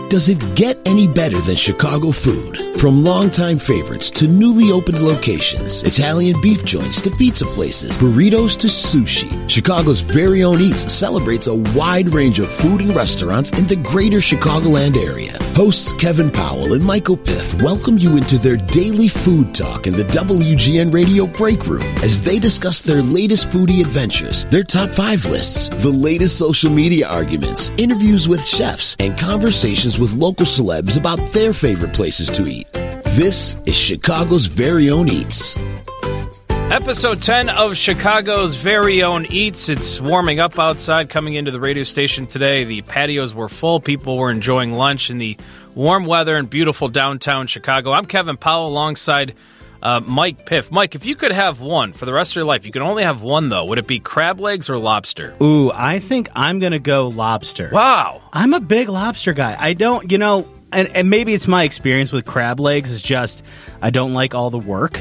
Does it get any better than Chicago food? From longtime favorites to newly opened locations, Italian beef joints to pizza places, burritos to sushi, Chicago's very own Eats celebrates a wide range of food and restaurants in the greater Chicagoland area. Hosts Kevin Powell and Michael Piff welcome you into their daily food talk in the WGN Radio Break Room as they discuss their latest foodie adventures, their top 5 lists, the latest social media arguments, interviews with chefs, and conversations with local celebs about their favorite places to eat. This is Chicago's very own Eats. Episode 10 of Chicago's very own Eats. It's warming up outside coming into the radio station today. The patios were full. People were enjoying lunch in the warm weather in beautiful downtown Chicago. I'm Kevin Powell alongside Mike Piff. Mike, if you could have one for the rest of your life, you can only have one, though. Would it be crab legs or lobster? Ooh, I think I'm going to go lobster. Wow. I'm a big lobster guy. I don't, and maybe it's my experience with crab legs is just I don't like all the work.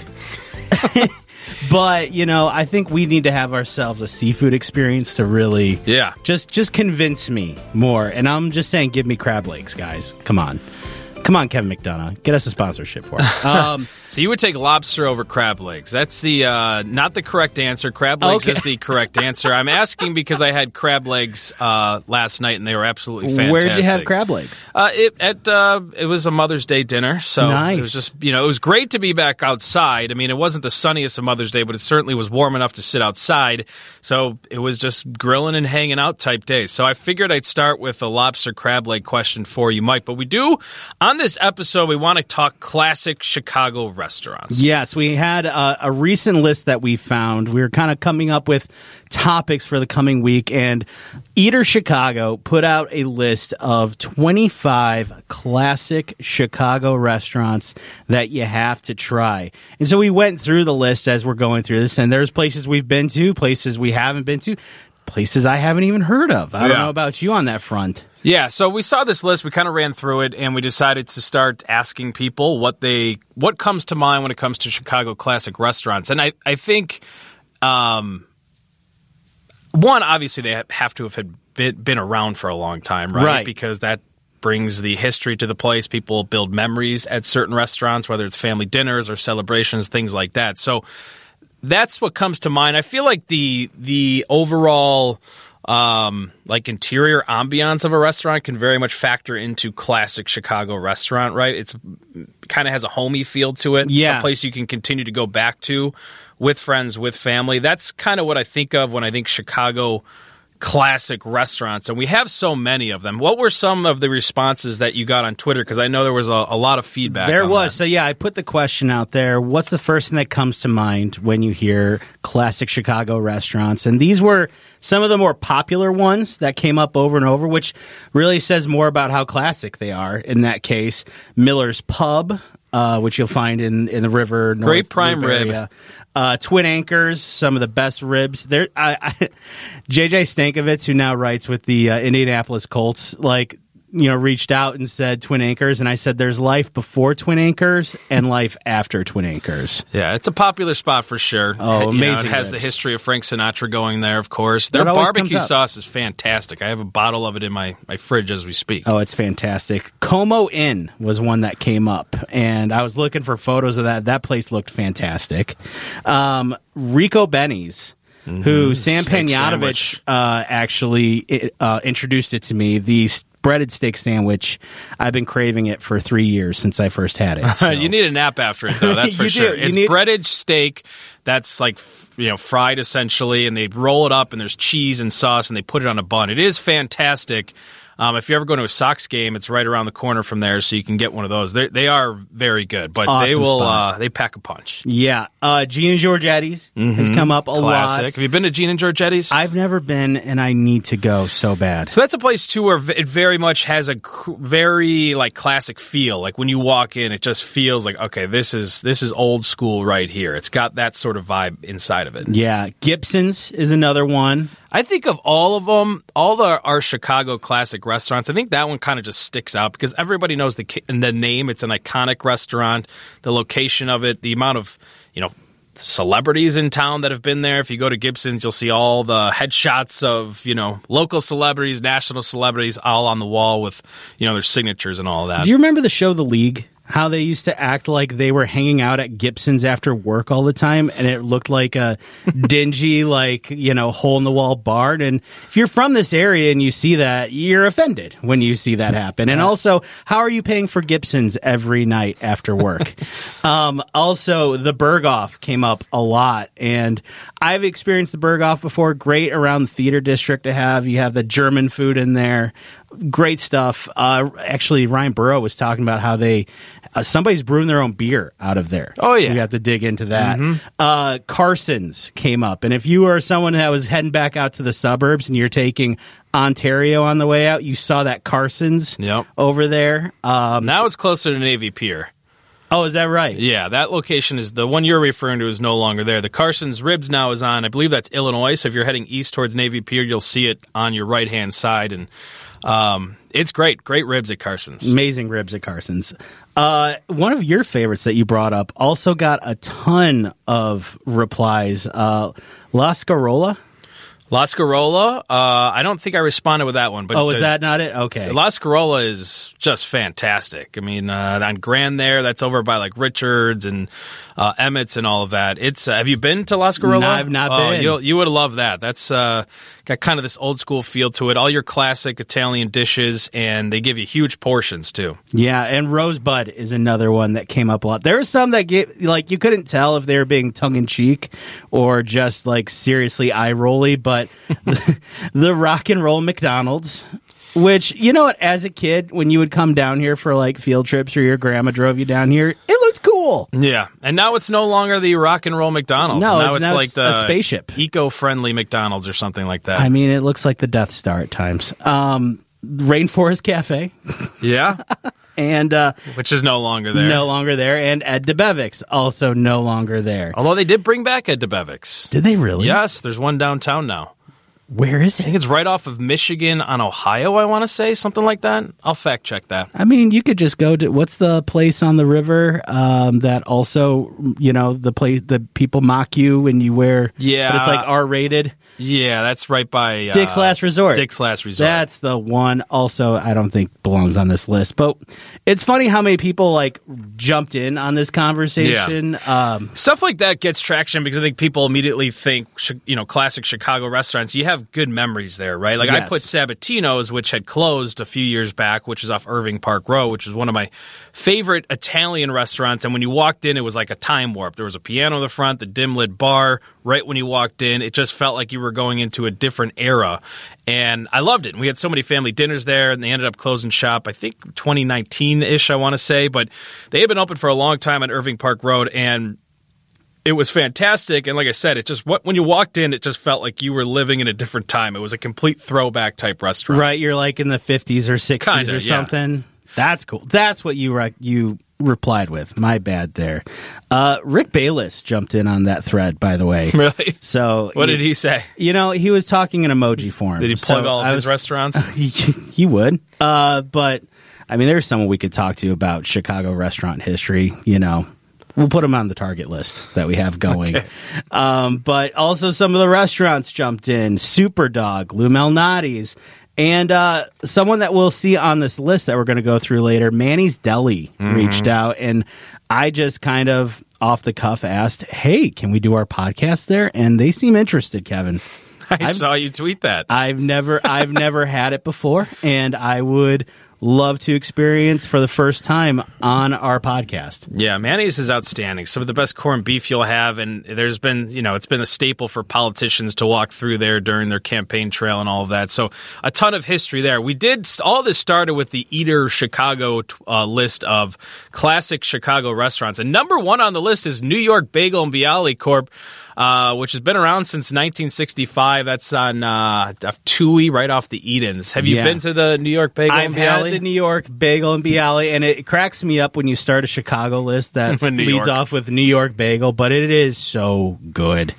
But, I think we need to have ourselves a seafood experience to really just convince me more. And I'm just saying, give me crab legs, guys. Come on. Come on, Kevin McDonough. Get us a sponsorship for it. So you would take lobster over crab legs. That's the not the correct answer. Crab legs is the correct answer. I'm asking because I had crab legs last night, and they were absolutely fantastic. Where did you have crab legs? It was a Mother's Day dinner, so nice. It was just it was great to be back outside. I mean, it wasn't the sunniest of Mother's Day, but it certainly was warm enough to sit outside. So it was just grilling and hanging out type days. So I figured I'd start with a lobster crab leg question for you, Mike. But we do on this episode, we want to talk classic Chicago restaurants. Yes, we had a recent list that we found. We were kind of coming up with topics for the coming week, and Eater Chicago put out a list of 25 classic Chicago restaurants that you have to try. And so we went through the list as we're going through this, and there's places we've been to, places we haven't been to, places I haven't even heard of. I don't know about you on that front. Yeah, so we saw this list, we kind of ran through it, and we decided to start asking people what comes to mind when it comes to Chicago classic restaurants. And I think, one, obviously they have to have been around for a long time, right? Because that brings the history to the place. People build memories at certain restaurants, whether it's family dinners or celebrations, things like that. So that's what comes to mind. I feel like the overall interior ambiance of a restaurant can very much factor into classic Chicago restaurant, right? It's kind of has a homey feel to it. Yeah. Some place you can continue to go back to with friends, with family. That's kind of what I think of when I think Chicago classic restaurants, and we have so many of them. What were some of the responses that you got on Twitter? Because I know there was a lot of feedback. There was. So, I put the question out there. What's the first thing that comes to mind when you hear classic Chicago restaurants? And these were some of the more popular ones that came up over and over, which really says more about how classic they are. In that case, Miller's Pub, which you'll find in the River North. Great prime rib. Area. Twin Anchors, some of the best ribs. There, JJ Stankovitz, who now writes with the Indianapolis Colts, reached out and said Twin Anchors, and I said there's life before Twin Anchors and life after Twin Anchors. Yeah, it's a popular spot for sure. Oh, amazing. It has the history of Frank Sinatra going there, of course. Their barbecue sauce is fantastic. I have a bottle of it in my fridge as we speak. Oh, it's fantastic. Como Inn was one that came up, and I was looking for photos of that. That place looked fantastic. Rico Benny's, who Sam Panayotovich actually introduced it to me. The breaded steak sandwich. I've been craving it for 3 years since I first had it. So. You need a nap after it, though. That's for sure. It's breaded steak that's fried essentially, and they roll it up, and there's cheese and sauce, and they put it on a bun. It is fantastic. If you ever go to a Sox game, it's right around the corner from there, so you can get one of those. They are very good, but awesome they pack a punch. Yeah. Gene and Giorgetti's has come up a lot. Have you been to Gene and Giorgetti's? I've never been, and I need to go so bad. So that's a place, too, where it very much has a very classic feel. Like when you walk in, it just feels like, okay, this is old school right here. It's got that sort of vibe inside of it. Yeah. Gibson's is another one. I think of all of them, our Chicago classic restaurants, I think that one kind of just sticks out because everybody knows the name. It's an iconic restaurant, the location of it, the amount of, celebrities in town that have been there. If you go to Gibson's, you'll see all the headshots of, local celebrities, national celebrities, all on the wall with, their signatures and all of that. Do you remember the show The League? How they used to act like they were hanging out at Gibson's after work all the time, and it looked like a dingy, hole-in-the-wall bar. And if you're from this area and you see that, you're offended when you see that happen. And also, how are you paying for Gibson's every night after work? Also, the Berghoff came up a lot, and I've experienced the Berghoff before. Great around the theater district to have. You have the German food in there. Great stuff. Actually, Ryan Burrow was talking about how somebody's brewing their own beer out of there. Oh, yeah. We have to dig into that. Carson's came up. And if you are someone that was heading back out to the suburbs and you're taking Ontario on the way out, you saw that Carson's over there. Now it's closer to Navy Pier. Oh, is that right? Yeah, that location is the one you're referring to is no longer there. The Carson's Ribs now is on, I believe that's Illinois. So if you're heading east towards Navy Pier, you'll see it on your right-hand side. And it's great. Great ribs at Carson's. Amazing ribs at Carson's. One of your favorites that you brought up also got a ton of replies. La Scarola? La Scarola, I don't think I responded with that one. But is that not it? Okay. La Scarola is just fantastic. I mean, on Grand there, that's over by like Richards and Emmett's and all of that. Have you been to La Scarola? No, I've not been. You would love that. That's got kind of this old school feel to it. All your classic Italian dishes, and they give you huge portions too. Yeah, and Rosebud is another one that came up a lot. There were some that you couldn't tell if they were being tongue in cheek or just like seriously eye rolly, but the Rock and Roll McDonald's. Which, as a kid, when you would come down here for like field trips or your grandma drove you down here, it looked cool. Yeah, and now it's no longer the Rock and Roll McDonald's. No, now it's like the spaceship, eco-friendly McDonald's or something like that. I mean, it looks like the Death Star at times. Rainforest Cafe. Yeah. And which is no longer there. No longer there. And Ed DeBevick's also no longer there. Although they did bring back Ed DeBevick's. Did they really? Yes, there's one downtown now. Where is it? I think it's right off of Michigan on Ohio, I want to say, something like that. I'll fact check that. I mean, you could just go to, what's the place on the river that also, the place that people mock you when you wear, yeah, but it's like R-rated. Yeah, that's right by Dick's Last Resort. Dick's Last Resort. That's the one. Also, I don't think belongs on this list. But it's funny how many people like jumped in on this conversation. Yeah. Stuff like that gets traction because I think people immediately think, classic Chicago restaurants. You have good memories there, right? Like, yes. I put Sabatino's, which had closed a few years back, which is off Irving Park Road, which is one of my favorite Italian restaurants. And when you walked in, it was like a time warp. There was a piano in the front, the dim lit bar. Right when you walked in, it just felt like you were going into a different era. And I loved it. And we had so many family dinners there, and they ended up closing shop, I think 2019-ish, I want to say. But they had been open for a long time on Irving Park Road, and it was fantastic. And like I said, it just when you walked in, it just felt like you were living in a different time. It was a complete throwback type restaurant. Right, you're like in the 50s or 60s Kinda, or something. Yeah. That's cool. That's what you replied with. My bad there. Rick Bayless jumped in on that thread, by the way. Really? So what did he say? He was talking in emoji form. Did he plug all of his restaurants? He would. But I mean, there's someone we could talk to about Chicago restaurant history. We'll put him on the target list that we have going. Okay. But also some of the restaurants jumped in. Super Dog, Lou Malnati's. And someone that we'll see on this list that we're going to go through later, Manny's Deli, reached out. And I just kind of off the cuff asked, hey, can we do our podcast there? And they seem interested, Kevin. I saw you tweet that. I've never had it before, and I would love to experience for the first time on our podcast. Yeah, Manny's is outstanding. Some of the best corned beef you'll have, and there's been, it's been a staple for politicians to walk through there during their campaign trail and all of that. So a ton of history there. All this started with the Eater Chicago list of classic Chicago restaurants. And number one on the list is New York Bagel and Bialy Corp., which has been around since 1965. That's on Toohey, right off the Edens. Have you been to the New York Bagel and Bialy? had the New York Bagel and Bialy, and it cracks me up when you start a Chicago list that leads off with New York Bagel, but it is so good.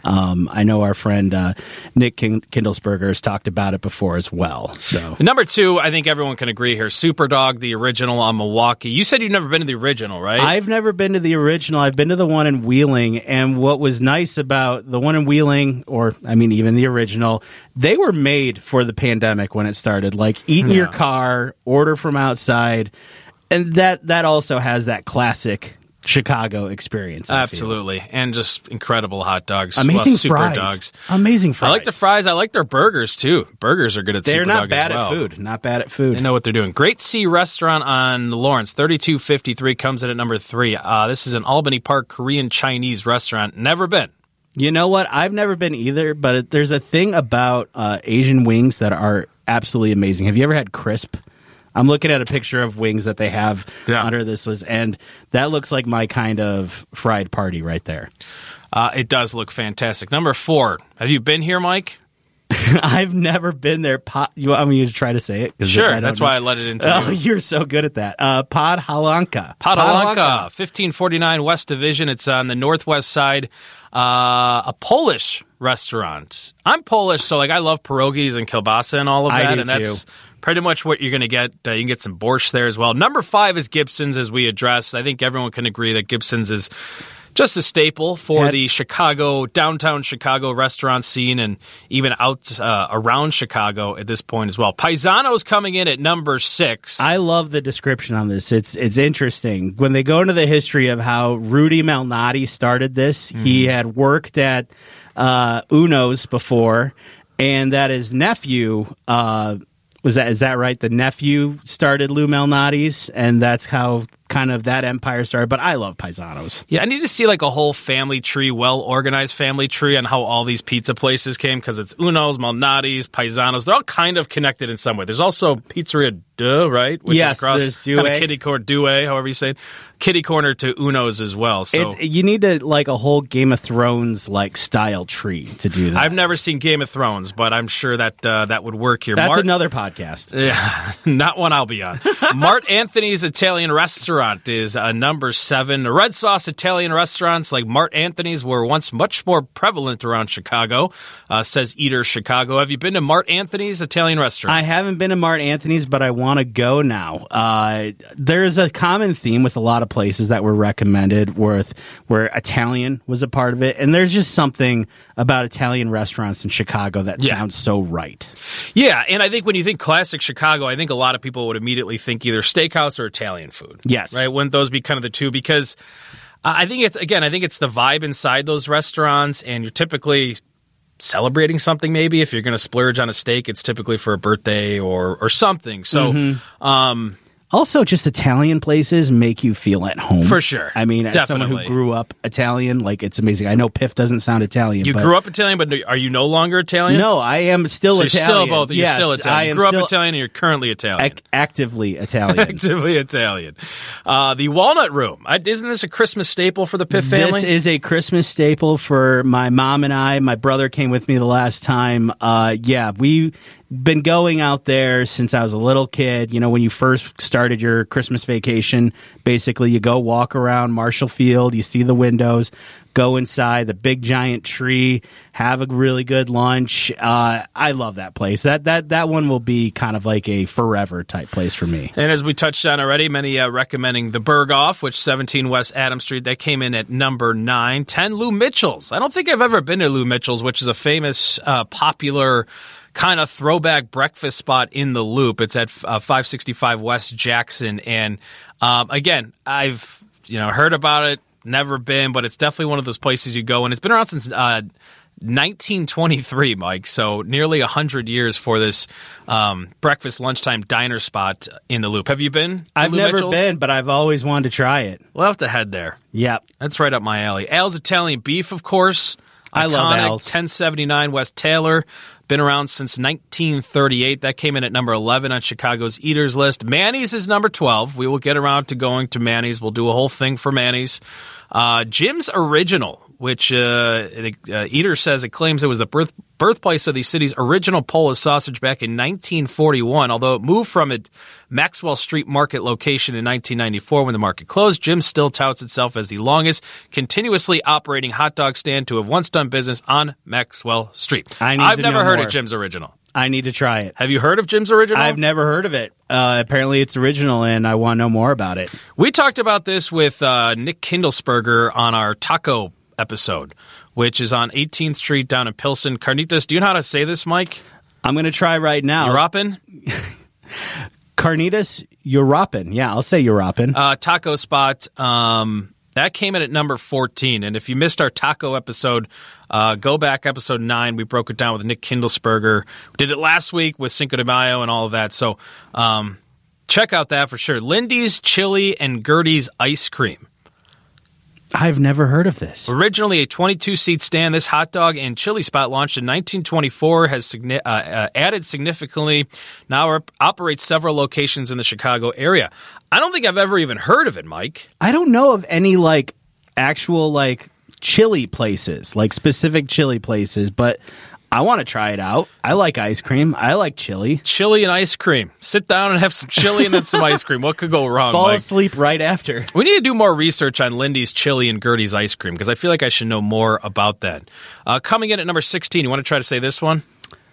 I know our friend Nick Kindlesberger has talked about it before as well. So number 2, I think everyone can agree here, Superdog, the original on Milwaukee. You said you've never been to the original, right? I've never been to the original. I've been to the one in Wheeling, and what was nice about the one in Wheeling, or I mean even the original, they were made for the pandemic when it started. Like, eat in your car, order from outside, and that also has that classic Chicago experience. Absolutely. And just incredible hot dogs. Amazing super fries. dogs. Amazing fries. I like the fries. I like their burgers, too. Burgers are good at Superdog as well. They're not bad at food. Not bad at food. They know what they're doing. Great Sea Restaurant on Lawrence, 3253, comes in at number 3. This is an Albany Park Korean Chinese restaurant. Never been. You know what? I've never been either, but there's a thing about Asian wings that are absolutely amazing. Have you ever had Crisp? I'm looking at a picture of wings that they have under this list, and that looks like my kind of fried party right there. It does look fantastic. Number 4. Have you been here, Mike? I've never been there. You want me to try to say it? Sure, that's why I let it into you. You're so good at that. Podhalanka. Podhalanka, 1549 West Division. It's on the northwest side. A Polish restaurant. I'm Polish, so I love pierogies and kielbasa and all of that, and that's pretty much what you're going to get. You can get some borscht there as well. Number 5 is Gibson's, as we addressed. I think everyone can agree that Gibson's is just a staple for the downtown Chicago restaurant scene, and even out around Chicago at this point as well. Paisano's coming in at number 6. I love the description on this. It's interesting. When they go into the history of how Rudy Malnati started this, he had worked at Uno's before, and that his nephew is that right? The nephew started Lou Malnati's, and that's how kind of that empire started. But I love Paisano's. Yeah, I need to see a whole family tree, well-organized family tree on how all these pizza places came, because it's Uno's, Malnati's, Paisano's. They're all kind of connected in some way. There's also Pizzeria Deux, right? Which yes, is across, there's Deux. Kind of kitty corner, Deux, however you say it. Kitty corner to Uno's as well. So you need to a whole Game of Thrones style tree to do that. I've never seen Game of Thrones, but I'm sure that that would work here. That's another podcast. Yeah, not one I'll be on. Mart Anthony's Italian Restaurant is number 7. Red sauce Italian restaurants like Mart Anthony's were once much more prevalent around Chicago, says Eater Chicago. Have you been to Mart Anthony's Italian Restaurant? I haven't been to Mart Anthony's, but I want to go now. There's a common theme with a lot of places that were recommended where Italian was a part of it, and there's just something about Italian restaurants in Chicago that sounds so right. Yeah, and I think when you think classic Chicago, I think a lot of people would immediately think either steakhouse or Italian food. Yes. Right? Wouldn't those be kind of the two? Because I think it's the vibe inside those restaurants, and you're typically celebrating something. Maybe if you're going to splurge on a steak, it's typically for a birthday or something. So, also, just Italian places make you feel at home. For sure. I mean, as someone who grew up Italian, it's amazing. I know Piff doesn't sound Italian. You grew up Italian, but are you no longer Italian? No, I am still Italian. You're still both. You're still Italian. You grew up Italian, and you're currently Italian. Actively Italian. Actively Italian. The Walnut Room. Isn't this a Christmas staple for the Piff family? This is a Christmas staple for my mom and I. My brother came with me the last time. We been going out there since I was a little kid. You know, when you first started your Christmas vacation, basically you go walk around Marshall Field, you see the windows, go inside the big giant tree, have a really good lunch. I love that place. That one will be kind of like a forever type place for me. And as we touched on already, many recommending the Berghoff, which 17 West Adams Street, that came in at number 9. 10, Lou Mitchell's. I don't think I've ever been to Lou Mitchell's, which is a famous, popular kind of throwback breakfast spot in the Loop. It's at 565 West Jackson. And again, I've heard about it, never been, but it's definitely one of those places you go, and it's been around since 1923, Mike. So nearly 100 years for this breakfast lunchtime diner spot in the Loop. Have you been? I've never been, but I've always wanted to try it. We'll have to head there. Yep. That's right up my alley. Al's Italian Beef, of course. I love Al's. 1079 West Taylor. Been around since 1938. That came in at number 11 on Chicago's Eaters list. Manny's is number 12. We will get around to going to Manny's. We'll do a whole thing for Manny's. Jim's Original which Eater says it claims it was the birthplace of the city's original Polish sausage back in 1941, although it moved from its Maxwell Street Market location in 1994 when the market closed. Jim's still touts itself as the longest continuously operating hot dog stand to have once done business on Maxwell Street. I've never heard of Jim's Original. I need to try it. Have you heard of Jim's Original? I've never heard of it. Apparently it's original, and I want to know more about it. We talked about this with Nick Kindlesberger on our taco episode, which is on 18th Street down in Pilsen. Carnitas, do you know how to say this, Mike? I'm going to try right now. Europin? Carnitas Europin. Yeah, I'll say Europin. Taco spot. That came in at number 14. And if you missed our taco episode, go back episode 9. We broke it down with Nick Kindlesberger. We did it last week with Cinco de Mayo and all of that. So check out that for sure. Lindy's Chili and Gertie's Ice Cream. I've never heard of this. Originally a 22-seat stand, this hot dog and chili spot launched in 1924, has added significantly, now operates several locations in the Chicago area. I don't think I've ever even heard of it, Mike. I don't know of any, actual, chili places, specific chili places, but I want to try it out. I like ice cream. I like chili. Chili and ice cream. Sit down and have some chili and then some ice cream. What could go wrong, Fall Mike? asleep right after. We need to do more research on Lindy's Chili and Gertie's Ice Cream because I feel like I should know more about that. Coming in at number 16, you want to try to say this one?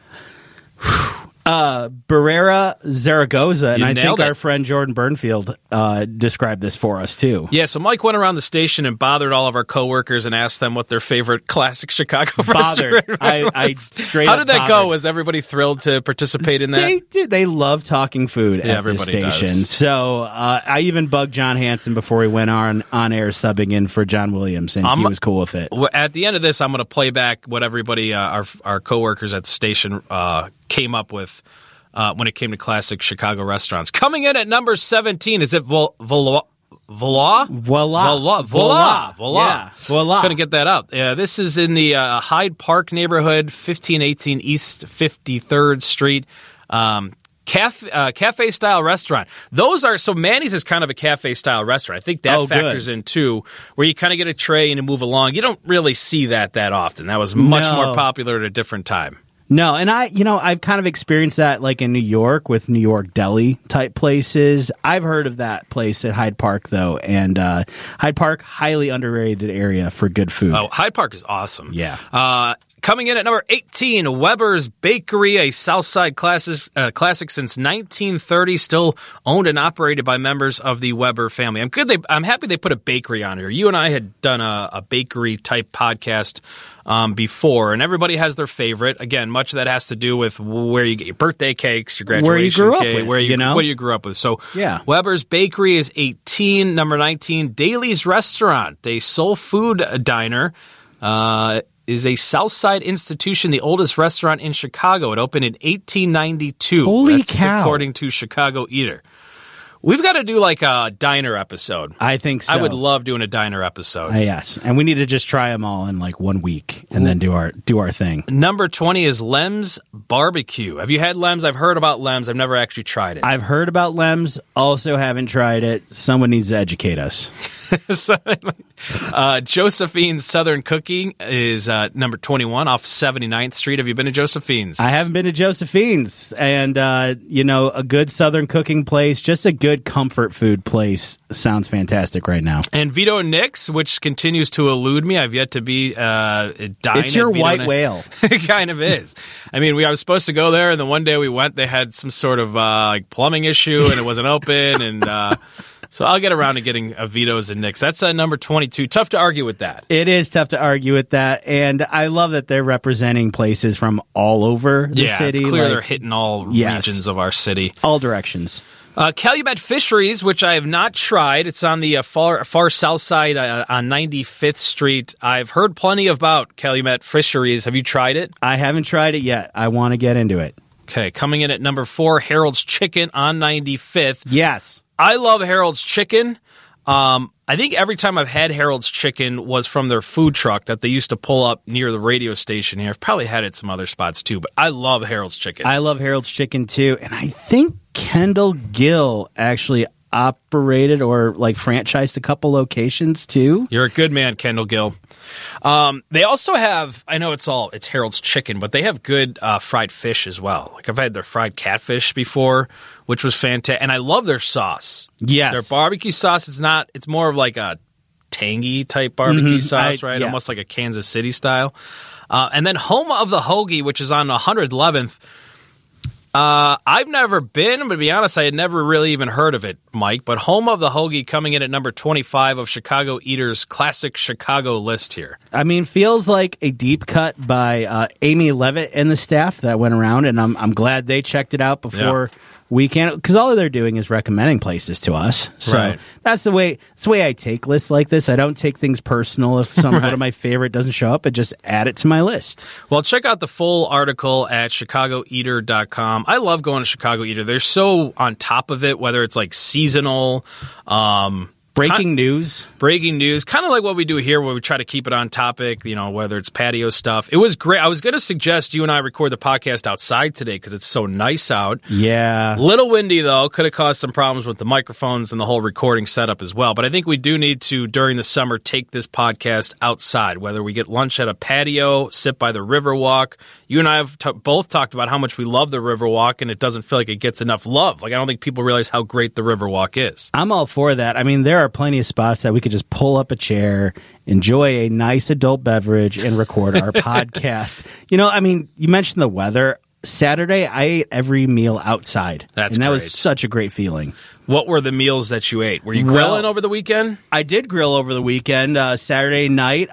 Barrera Zaragoza, and I think it. our friend Jordan Burnfield described this for us, too. Yeah, so Mike went around the station and bothered all of our coworkers and asked them what their favorite classic Chicago restaurant was. I straight How up did that bothered. go? Was everybody thrilled to participate in that? They do. They love talking food at this station. Does. So I even bugged John Hansen before he went on air subbing in for John Williams, and he was cool with it. At the end of this, I'm going to play back what everybody, our coworkers at the station, came up with when it came to classic Chicago restaurants. Coming in at number 17, is it Voila? Voila. Yeah. Voila. Couldn't get that out. This is in the Hyde Park neighborhood, 1518 East 53rd Street. Cafe-style restaurant. Those are, so Manny's is kind of a cafe-style restaurant. I think that factors in, too, where you kind of get a tray and you move along. You don't really see that often. That was much more popular at a different time. No, and I've kind of experienced that in New York with New York deli type places. I've heard of that place at Hyde Park though, and Hyde Park, highly underrated area for good food. Oh, Hyde Park is awesome. Yeah. Coming in at number 18, Weber's Bakery, a Southside classic since 1930, still owned and operated by members of the Weber family. I'm happy they put a bakery on here. You and I had done a bakery type podcast before, and everybody has their favorite. Again, much of that has to do with where you get your birthday cakes, your graduation cake, what you grew up with. So, yeah. Weber's Bakery is 18. Number 19, Daly's Restaurant, a soul food diner. Is a Southside institution, the oldest restaurant in Chicago. It opened in 1892. Holy cow. According to Chicago Eater. We've got to do a diner episode. I think so. I would love doing a diner episode. Yes, and we need to just try them all in 1 week and then do our thing. Number 20 is Lem's Barbecue. Have you had Lem's? I've heard about Lem's. I've never actually tried it. I've heard about Lem's. Also haven't tried it. Someone needs to educate us. Josephine's Southern Cooking is number 21 off 79th Street. Have you been to Josephine's? I haven't been to Josephine's. And, a good Southern cooking place, just a good comfort food place sounds fantastic right now. And Vito Nick's, which continues to elude me. I've yet to be dine. It's your white whale. It kind of is. I mean, I was supposed to go there, and then one day we went. They had some sort of plumbing issue, and it wasn't open, and so I'll get around to getting Vito's and Nick's. That's number 22. Tough to argue with that. It is tough to argue with that, and I love that they're representing places from all over the city. Yeah, it's clear they're hitting all regions of our city. All directions. Calumet Fisheries, which I have not tried. It's on the far south side on 95th Street. I've heard plenty about Calumet Fisheries. Have you tried it? I haven't tried it yet. I want to get into it. Okay, coming in at number 4, Harold's Chicken on 95th. Yes. I love Harold's Chicken. I think every time I've had Harold's Chicken was from their food truck that they used to pull up near the radio station here. I've probably had it some other spots too, but I love Harold's Chicken. I love Harold's Chicken too, and I think Kendall Gill actually operated or like franchised a couple locations too. You're a good man, Kendall Gill. They also have, I know it's Harold's Chicken, but they have good fried fish as well. Like I've had their fried catfish before, which was fantastic. And I love their sauce. Yes. Their barbecue sauce, it's more of like a tangy type barbecue sauce, right? Yeah. Almost like a Kansas City style. And then Home of the Hoagie, which is on 111th. I've never been, but to be honest, I had never really even heard of it, Mike. But Home of the Hoagie coming in at number 25 of Chicago Eaters' classic Chicago list here. I mean, feels like a deep cut by Amy Levitt and the staff that went around, and I'm glad they checked it out before we can, because all they're doing is recommending places to us. So that's the way I take lists like this. I don't take things personal. If one of my favorite doesn't show up, I just add it to my list. Well, check out the full article at chicagoeater.com. I love going to Chicago Eater. They're so on top of it, whether it's like seasonal, breaking news, kind of like what we do here, where we try to keep it on topic, whether it's patio stuff. It was great. I was going to suggest you and I record the podcast outside today because it's so nice out. Yeah. Little windy, though. Could have caused some problems with the microphones and the whole recording setup as well. But I think we do need to, during the summer, take this podcast outside, whether we get lunch at a patio, sit by the Riverwalk. You and I have both talked about how much we love the Riverwalk, and it doesn't feel like it gets enough love. Like, I don't think people realize how great the Riverwalk is. I'm all for that. I mean, there are plenty of spots that we could just pull up a chair, enjoy a nice adult beverage, and record our podcast. You mentioned the weather. Saturday, I ate every meal outside. That was such a great feeling. What were the meals that you ate? Were you grilling over the weekend? I did grill over the weekend. Saturday night,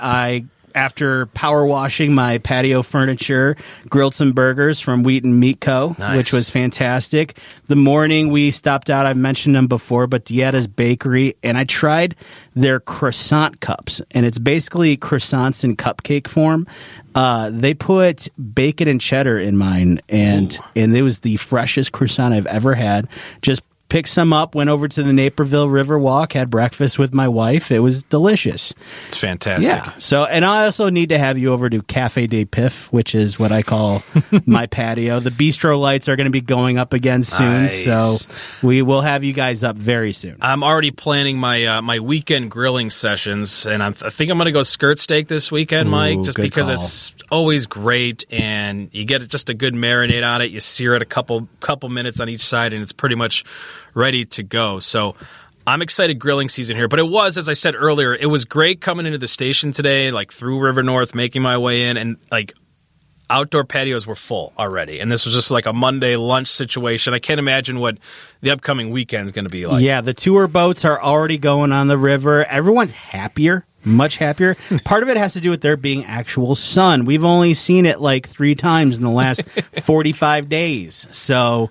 after power washing my patio furniture, grilled some burgers from Wheaton Meat Co., which was fantastic. The morning we stopped out, I've mentioned them before, but Dietta's Bakery, and I tried their croissant cups, and it's basically croissants in cupcake form. They put bacon and cheddar in mine, and it was the freshest croissant I've ever had. Just picked some up, went over to the Naperville Riverwalk, had breakfast with my wife. It was delicious. It's fantastic. Yeah. So, and I also need to have you over to Cafe de Piff, which is what I call my patio. The bistro lights are going to be going up again soon, so we will have you guys up very soon. I'm already planning my weekend grilling sessions, and I think I'm going to go skirt steak this weekend, Mike, just because it's always great, and you get just a good marinade on it. You sear it a couple minutes on each side, and it's pretty much ready to go. So I'm excited grilling season here. But it was, as I said earlier, it was great coming into the station today, like through River North, making my way in, and like outdoor patios were full already. And this was just like a Monday lunch situation. I can't imagine what the upcoming weekend is going to be like. Yeah, the tour boats are already going on the river. Everyone's happier. Much happier. Part of it has to do with there being actual sun. We've only seen it like 3 times in the last 45 days. So,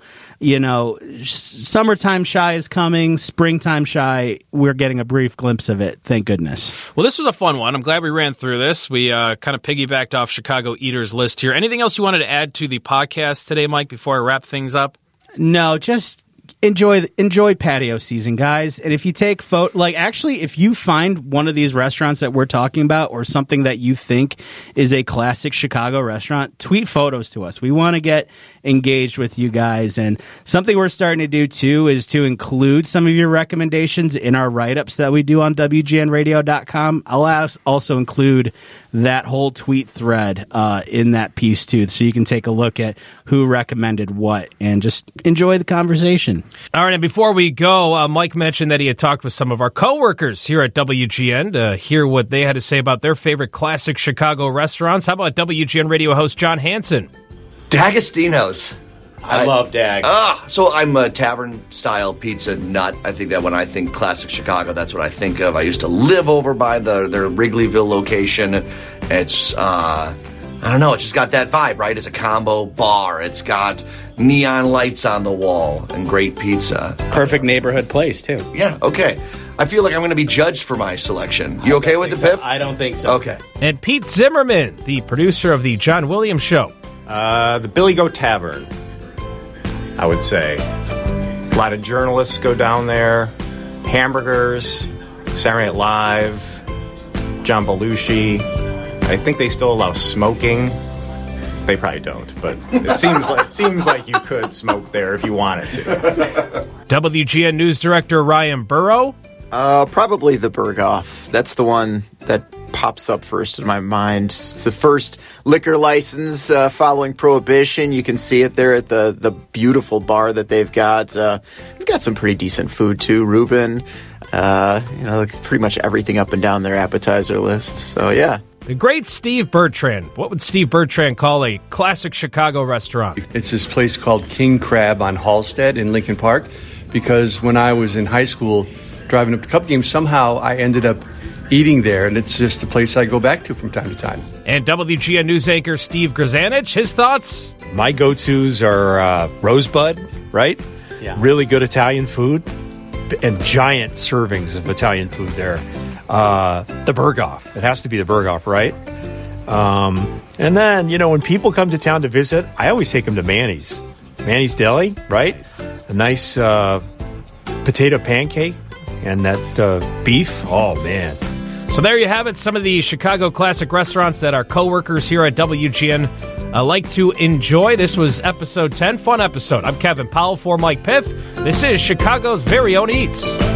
summertime shy is coming. Springtime shy, we're getting a brief glimpse of it. Thank goodness. Well, this was a fun one. I'm glad we ran through this. We kind of piggybacked off Chicago Eaters list here. Anything else you wanted to add to the podcast today, Mike, before I wrap things up? No, just enjoy patio season, guys. And if you take if you find one of these restaurants that we're talking about or something that you think is a classic Chicago restaurant, tweet photos to us. We want to get engaged with you guys. And something we're starting to do too is to include some of your recommendations in our write-ups that we do on WGNradio.com. I'll also include that whole tweet thread in that piece too, so you can take a look at who recommended what and just enjoy the conversation. All right, and before we go, Mike mentioned that he had talked with some of our coworkers here at WGN to hear what they had to say about their favorite classic Chicago restaurants. How about WGN radio host John Hansen? D'Agostino's. I love Dag. So I'm a tavern-style pizza nut. I think that when I think classic Chicago, that's what I think of. I used to live over by their Wrigleyville location. It's, I don't know, it's just got that vibe, right? It's a combo bar. It's got neon lights on the wall and great pizza. Perfect neighborhood place, too. Yeah, okay. I feel like I'm going to be judged for my selection. You okay with the Piff? I don't think so. Okay. And Pete Zimmerman, the producer of the John Williams Show. The Billy Goat Tavern, I would say. A lot of journalists go down there. Hamburgers, Saturday Night Live, John Belushi. I think they still allow smoking. They probably don't, but it seems like you could smoke there if you wanted to. WGN News Director Ryan Burrow. Probably the Berghoff. That's the one that pops up first in my mind. It's the first liquor license following Prohibition. You can see it there at the beautiful bar that they've got. They've got some pretty decent food too. Reuben, pretty much everything up and down their appetizer list. So yeah. The great Steve Bertrand. What would Steve Bertrand call a classic Chicago restaurant? It's this place called King Crab on Halstead in Lincoln Park, because when I was in high school driving up to Cub games, somehow I ended up eating there, and it's just a place I go back to from time to time. And WGN News anchor Steve Grzanich, his thoughts? My go-tos are Rosebud, right? Yeah. Really good Italian food, and giant servings of Italian food there. The Berghoff. It has to be the Berghoff, right? And then, when people come to town to visit, I always take them to Manny's. Manny's Deli, right? A nice potato pancake and that beef. Oh, man. So there you have it, some of the Chicago classic restaurants that our coworkers here at WGN like to enjoy. This was episode 10, fun episode. I'm Kevin Powell for Mike Piff. This is Chicago's very own Eats.